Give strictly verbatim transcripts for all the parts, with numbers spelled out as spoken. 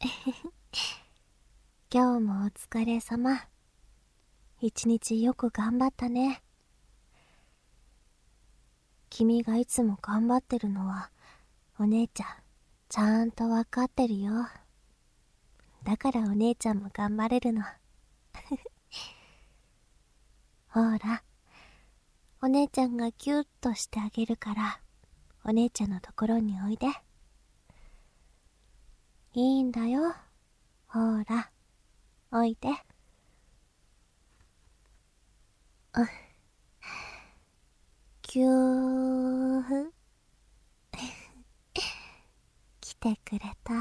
今日もお疲れ様。一日よく頑張ったね。君がいつも頑張ってるのは、お姉ちゃん、ちゃんとわかってるよ。だからお姉ちゃんも頑張れるの。ほら、お姉ちゃんがギュッとしてあげるから、お姉ちゃんのところにおいで。いいんだよ。ほら、おいで。あ、ぎゅーふ。来てくれた。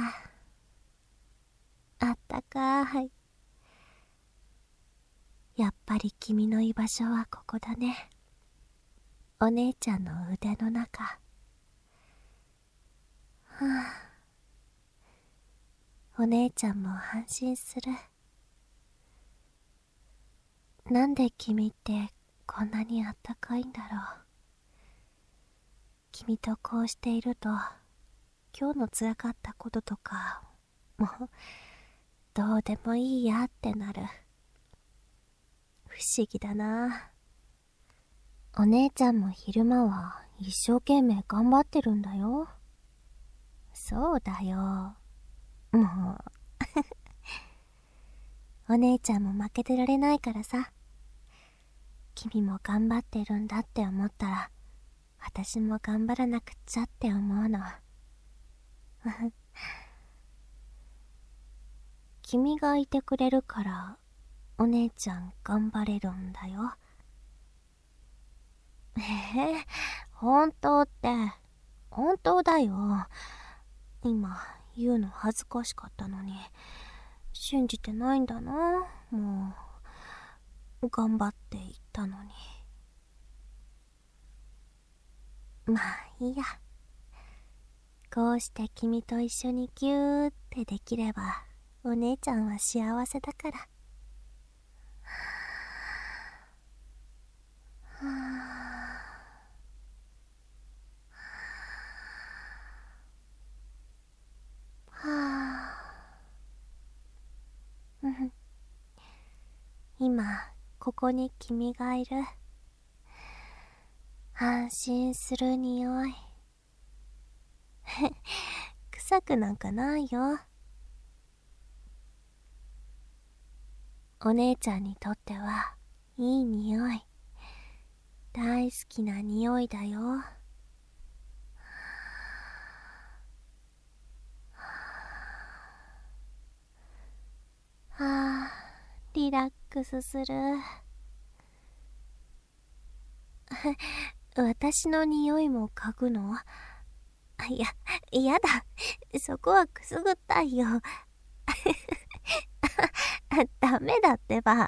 あったかーい。やっぱり君の居場所はここだね。お姉ちゃんの腕の中。はあ、お姉ちゃんも安心する。なんで君ってこんなにあったかいんだろう。君とこうしていると、今日の辛かったこととか、もう、どうでもいいやってなる。不思議だな。お姉ちゃんも昼間は一生懸命頑張ってるんだよ。そうだよ。もう。お姉ちゃんも負けてられないからさ。君も頑張ってるんだって思ったら、私も頑張らなくちゃって思うの。君がいてくれるから、お姉ちゃん頑張れるんだよ。ええ、本当って、本当だよ。今、言うの恥ずかしかったのに、信じてないんだな、もう。頑張って言ったのに。まあいいや。こうして君と一緒にギューってできれば、お姉ちゃんは幸せだから。はあ、はあ、今ここに君がいる。安心する匂い。臭くなんかないよ。お姉ちゃんにとってはいい匂い。大好きな匂いだよ。はあ、リラックスする。私の匂いも嗅ぐの？いや、嫌だ。そこはくすぐったいよ。ダメだってば。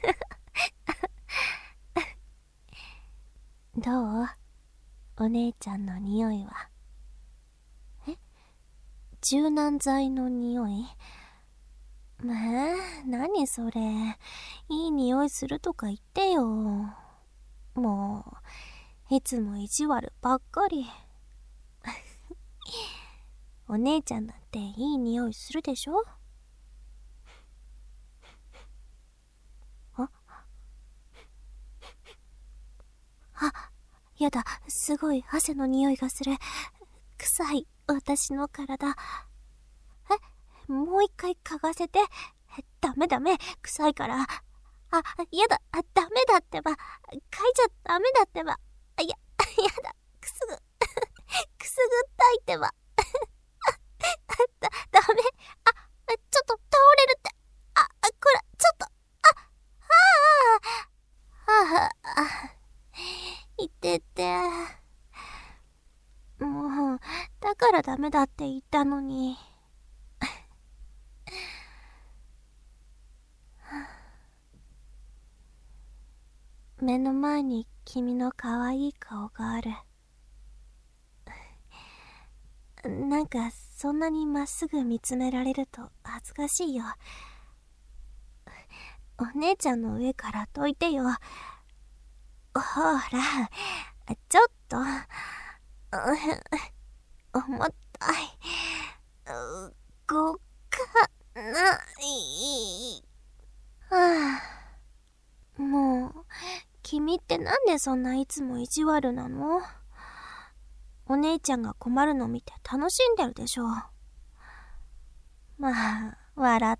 どう？お姉ちゃんの匂いは。え？柔軟剤の匂い？まあ、何それ。いい匂いするとか言ってよ。もう、いつも意地悪ばっかり。お姉ちゃんだっていい匂いするでしょ？あ？あ、やだ、すごい汗の匂いがする。臭い、私の体。え、もう一回嗅がせて。ダメダメ、臭いから。あ、やだ、ダメだってば。嗅いじゃダメだってば。や、やだ、くすぐ、くすぐったいってば。だ、ダメ。あ、ちょっと倒れるって。あ、これ、ちょっと。あ、はあ、はあ、あ、いてて。もう、だからダメだって言ったのに。目の前に君の可愛い顔がある。なんかそんなにまっすぐ見つめられると恥ずかしいよ。お姉ちゃんの上からどいてよ。ほら、ちょっと、重たい。ごかなんでそんないつも意地悪なの？お姉ちゃんが困るの見て楽しんでるでしょ。まあ、笑った。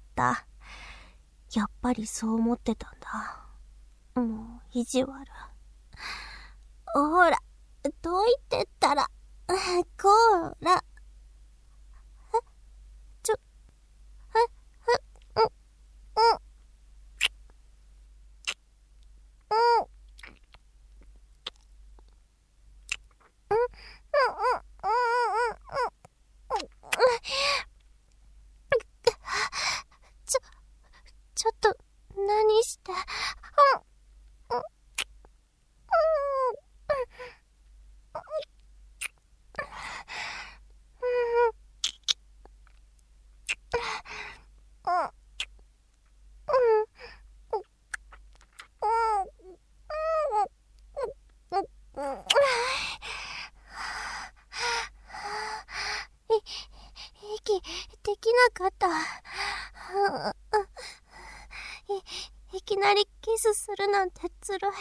やっぱりそう思ってたんだ。もう意地悪。ほら、どいてったら、こら。え、ちょ、え、え、うん、うん、うん、うん、うん、うん、うん、ちょ、ちょっと、何して、うん、うん、うん、息できなかった。い、いきなりキスするなんてつらい。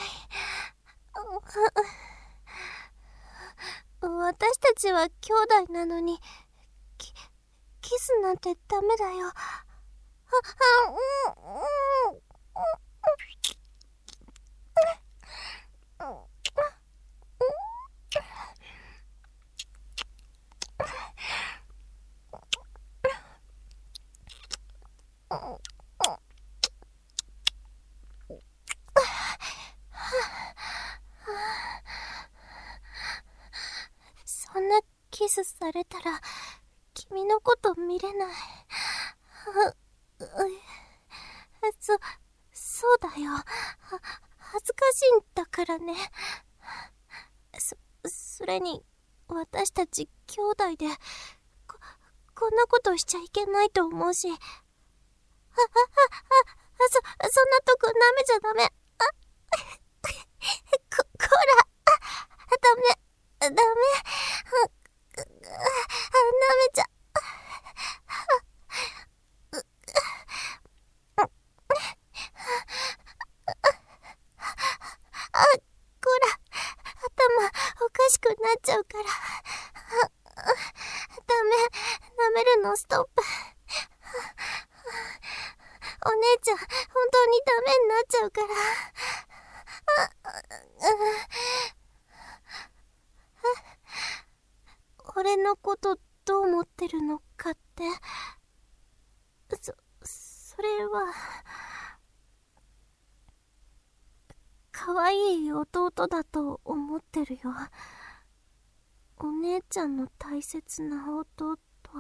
私たちは兄弟なのに、キ、キスなんてダメだよ。あ、あ、うん、うん、うん、そんなキスされたら君のこと見れない。そ、そうだよ。は、恥ずかしいんだからね。そ、それに私たち兄弟でこ、こんなことしちゃいけないと思うし。あ、あ、あ、あ、そ、そんなとこ舐めちゃダメ。あ、こ、こら、ダメ、ダメ、あ、舐めちゃ、あ、こら、頭おかしくなっちゃうから。ダメ、舐めるのストップ。お姉ちゃん、本当にダメになっちゃうから。俺のことどう思ってるのかって。そ、それは、可愛い弟だと思ってるよ。お姉ちゃんの大切な弟。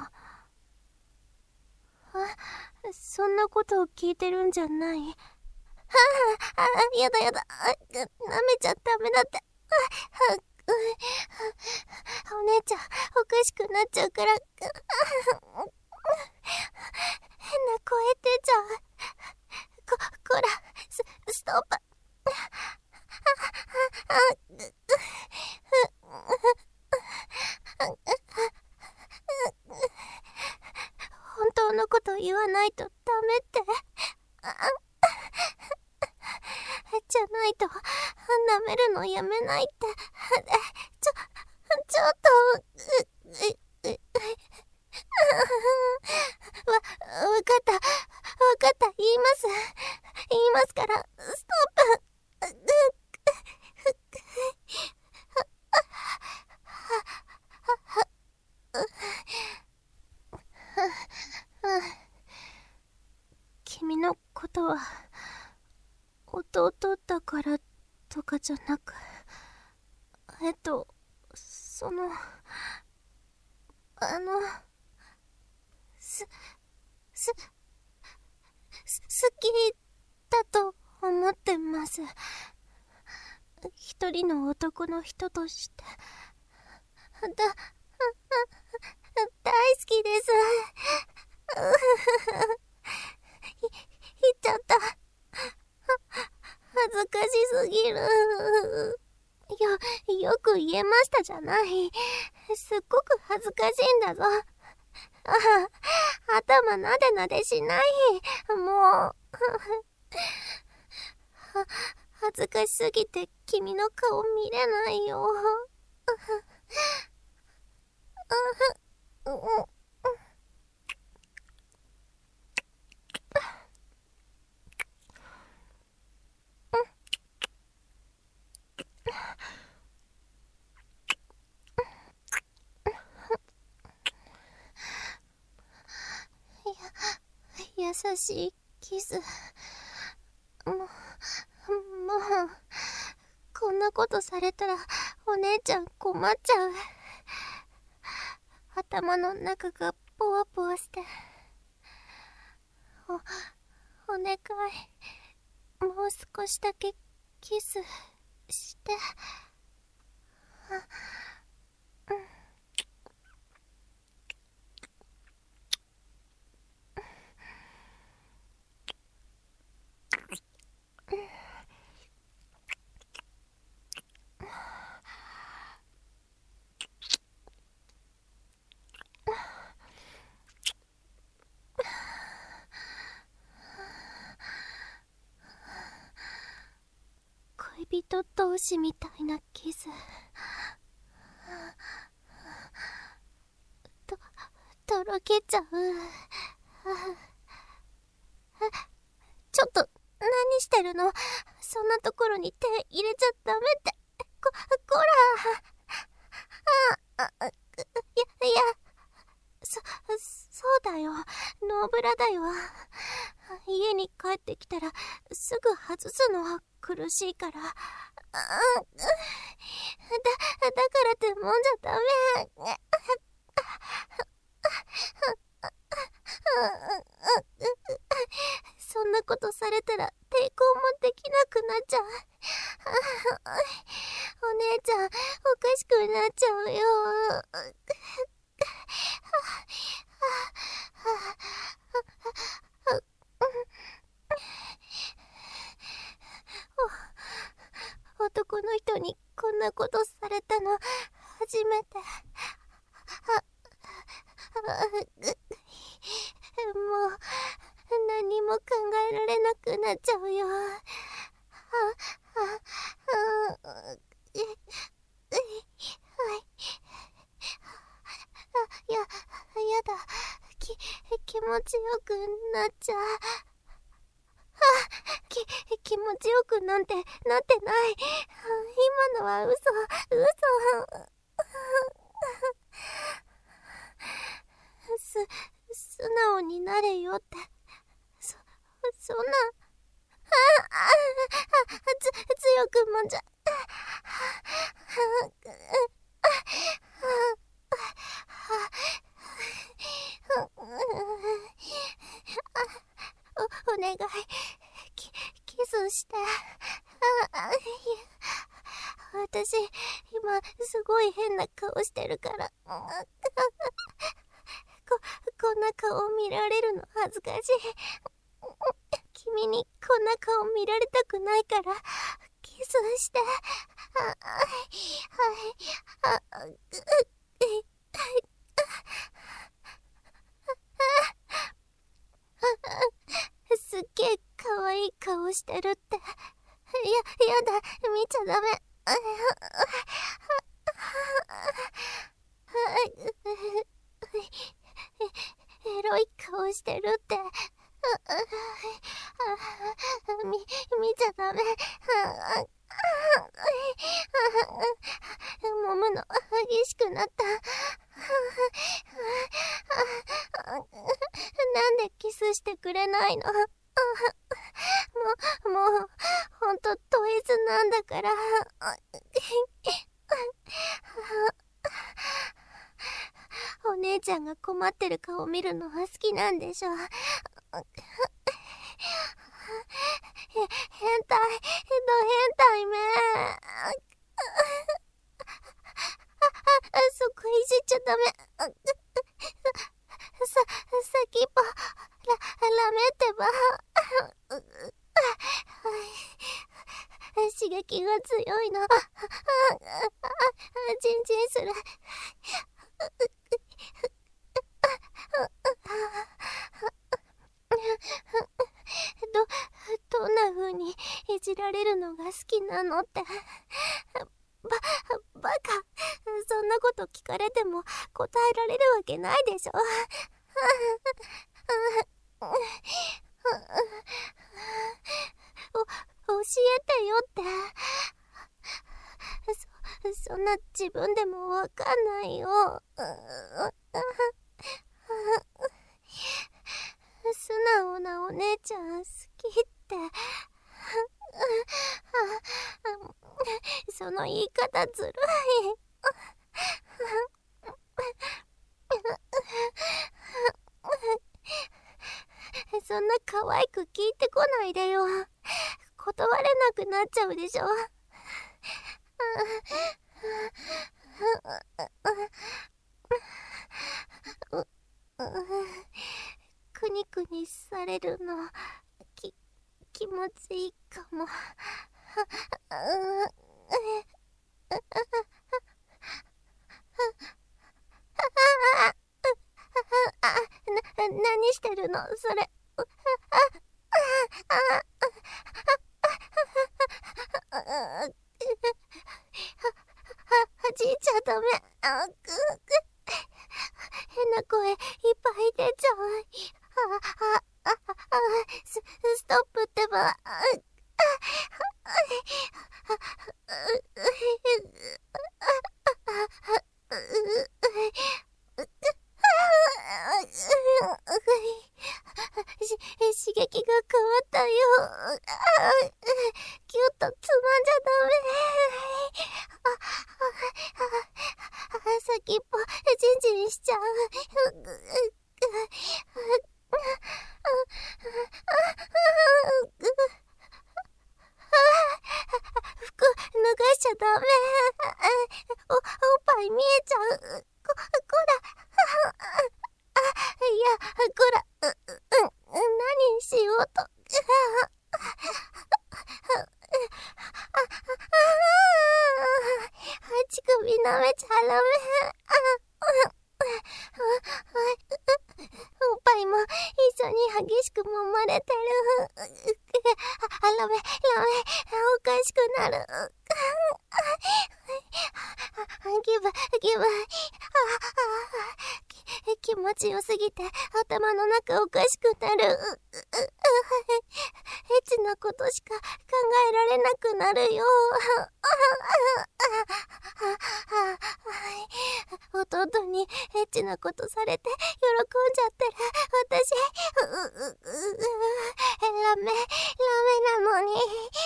あ、そんなことを聞いてるんじゃない。はあ、あ、やだやだ。あ、舐めちゃダメだって。あ、あ、お姉ちゃん、おかしくなっちゃうから。変な声出ちゃう。こ、こら、ス、ストップ。本当のこと言わないとダメって。じゃないと、舐めるのやめないって。ちょ、ちょっと、わ、わかった、わかった、言います。言いますから、ストップ。君のことは弟だからとかじゃなく、えっとそのあのすすす好きだと思ってます。一人の男の人としてだ大好きです。言っちゃった。恥ずかしすぎる。よ、よく言えましたじゃない。すっごく恥ずかしいんだぞ。あ、頭なでなでしない。もう。 恥ずかしすぎて君の顔見れないよ。優しいキス。もう、もう、こんなことされたらお姉ちゃん困っちゃう。頭の中がポワポワして。お、お願い。もう少しだけキスして。うん。恋人同士みたいなキス。と、とろけちゃう。ちょっと、何してるの？そんなところに手入れちゃダメって。こ、こら。あ、あ、いや、いや、そ、そうだよ。ノーブラだよ。家に帰ってきたら、すぐ外すのは苦しいから。だ、だからってもんじゃダメ。そんなことされたら抵抗もできなくなっちゃう。お姉ちゃん、おかしくなっちゃうよ。男の人にこんなことされたの初めて。もう何も考えられなくなっちゃうよ。や、やだ。き、気持ちよくなっちゃう。き、気持ちよくなんてなってない。今のは嘘、嘘。す、素直になれよって。そ、そんな。ああ、つ、強くもんじゃ。お、お願い。キ、キスして。私、今、すごい変な顔してるから。こ、こんな顔見られるの恥ずかしい。君にこんな顔見られたくないから、キスして。すっげえ可愛い顔してるって。や、やだ、見ちゃダメ。エロい顔してるって。み、見ちゃダメ。揉むの激しくなった。なんでキスしてくれないの？もう、もう、ほんとトイズなんだから。お姉ちゃんが困ってる顔見るのは好きなんでしょ。へ、変態、ド変態め。そこいじっちゃダメ。さ、先っぽ、ら、ラメってば。刺激が強いの。チンチンする。ど、どんな風にいじらられるのが好きなのって。ば、バカ。そんなこと聞かれても答えられるわけないでしょ。お、教えてよって。そ、そんな自分でもわかんないよ。素直なお姉ちゃん好きって。その言い方ずるい。そんな可愛く聞いてこないでよ。断れなくなっちゃうでしょ。くにくにされるのき気持ちいいかも。な、何してるのそれ。はじいちゃダメ。変な声いっぱい出ちゃう。ス, ストップってば。刺激が変わったよ。キュッとつまんじゃダメ。先っぽジンジンしちゃう。服脱がしちゃダメ。お、おっぱい見えちゃう。こ、こら。いや、こら。何しようと。乳首舐めちゃダメ。おっぱいも一緒に激しく揉まれてる。ラメ、ラメ、おかしくなる。ギブ、ギブ。気持ちよすぎて頭の中おかしくなる。エッチなことしか考えられなくなるよ。弟にエッチなことされて喜んじゃってる私。ラメ、ラメなのに。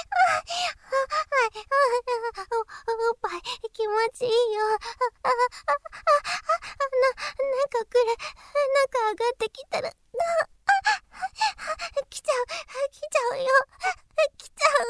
お、おっぱい気持ちいいよ。な、なんかくる、なんか上がってきてる。来ちゃう、来ちゃうよ。来ちゃう。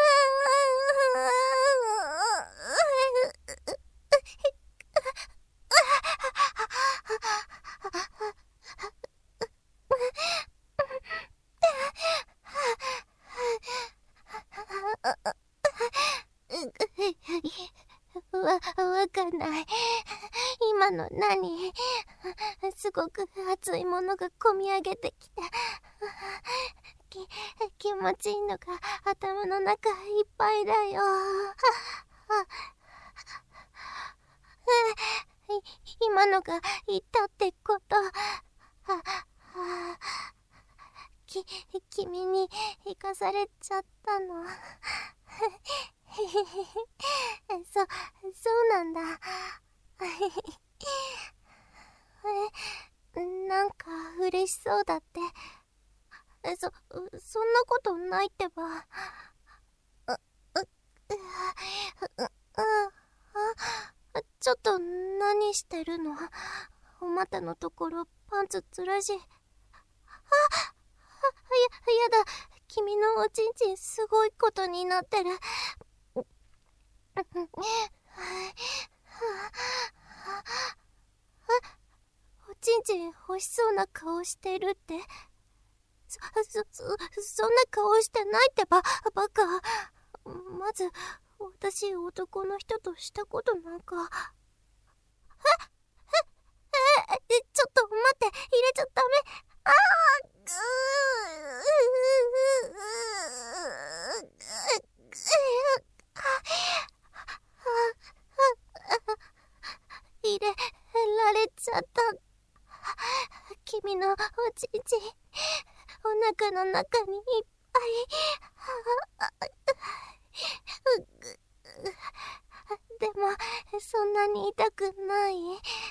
わ、わかんない。今の何？すごく熱いものがこみ上げてきて、き、気持ちいいのが頭の中いっぱいだよ。今のが言ったってこと。き、君に生かされちゃったの。そ、そうなんだ。え、なんか嬉しそうだって。そ、そんなことないってば。う、う、う、ちょっと何してるの？お股のところパンツつらし。あ、や、やだ。君のおちんちんすごいことになってる。おちんちん欲しそうな顔してるって。そ、そ、そ、そんな顔してないってば、バカ。まず、私男の人としたことなんか。え、え、え、ちょっと待って、入れちゃダメ。あー、ぐー、 君のおちんちん、お腹の中にいっぱい。でもそんなに痛くない。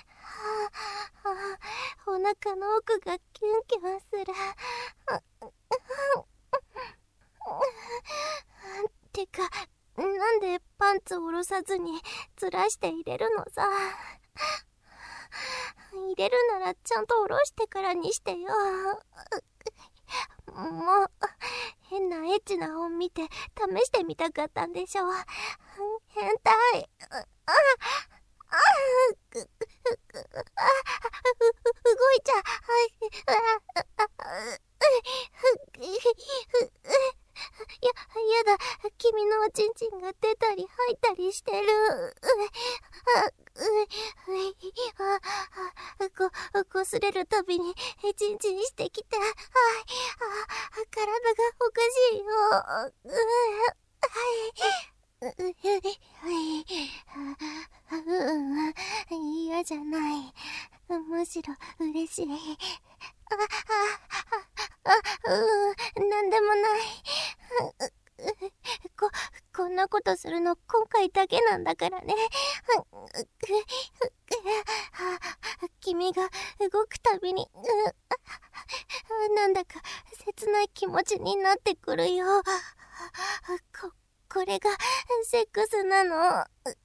お腹の奥がキュンキュンする。てか、なんでパンツ下ろさずにずらして入れるのさ。入れるならちゃんと下ろしてからにしてよ。もう変なエッチな本見て試してみたかったんでしょ。変態。ああ動いちゃや、やだ、君のおちんちんが出たり吐いたりしてる。こ、擦れるたびにチンチンしてきて、はい、体がおかしいよ。はい、嫌じゃない。むしろ嬉しい。あ、あ、あ、うん、なんでもない。こ、こんなことするの今回だけなんだからね。君が動くたびに、なんだか切ない気持ちになってくるよ。こ、これがセックスなの。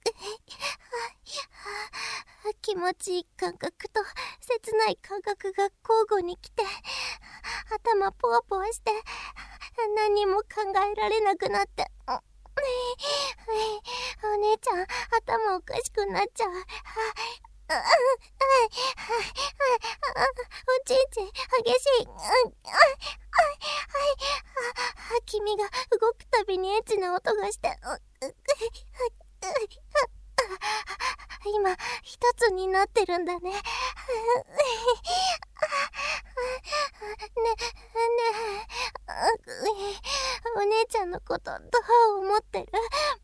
気持ちいい感覚と切ない感覚が交互に来て、頭ポワポワして何も考えられなくなって、お姉ちゃん頭おかしくなっちゃう。おちんちん激しい。君が動くたびにエッチな音がして、今一つになってるんだね。ね、ねえ、お姉ちゃんのことどう思ってる？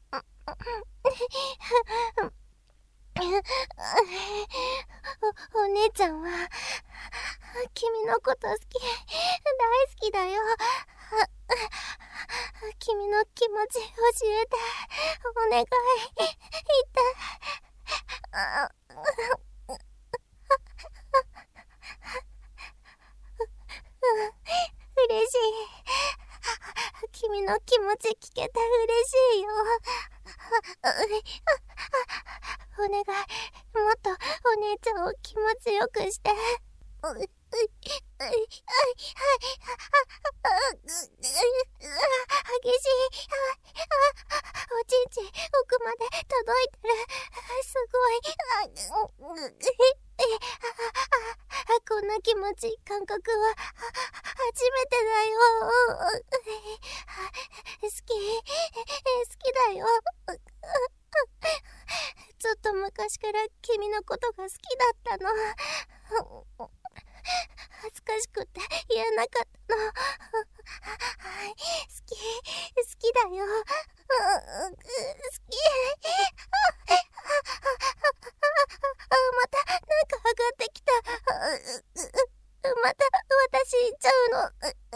お、お姉ちゃんは君のこと好き、大好きだよ。君の気持ち教えて、お願い、言って。嬉しい。君の気持ち聞けて嬉しいよ。お願い、もっとお姉ちゃんを気持ちよくして。激しい。おちんちん奥まで届いてる。すごい。こんな気持ちいい感覚は初めてだよ。好き、好きだよ。ずっと昔から君のことが好きだったの。恥ずかしくて言えなかったの。好き、好きだよ。好き。またなんか上がってきた。また私行っちゃうの。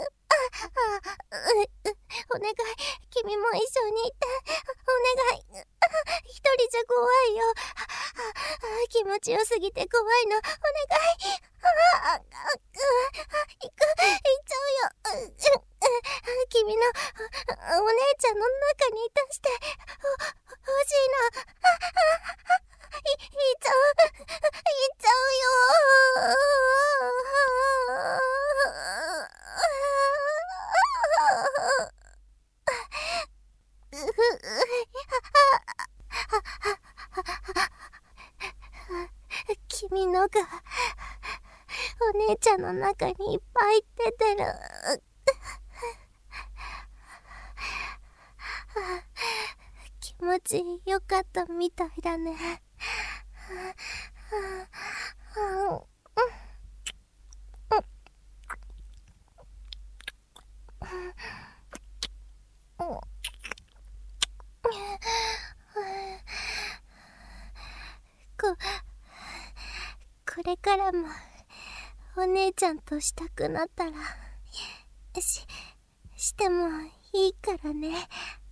お願い、君も一緒に行って。お願い。一人じゃ怖いよ。気持ちよすぎて怖いの。お願い。行く、行っちゃうよ。君のお姉ちゃんの中に出してほしいの。い、行っちゃう、行っちゃうよ。君のがお姉ちゃんの中にいっぱい出てる。気持ちよかったみたいだね。こ、これからもお姉ちゃんとしたくなったら、し、してもいいからね。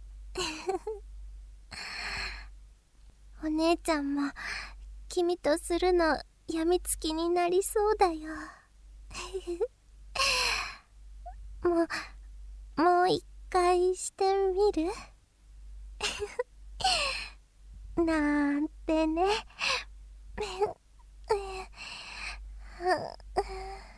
お姉ちゃんも、君とするの、やみつきになりそうだよ。もう、もう一回してみる？なんてね。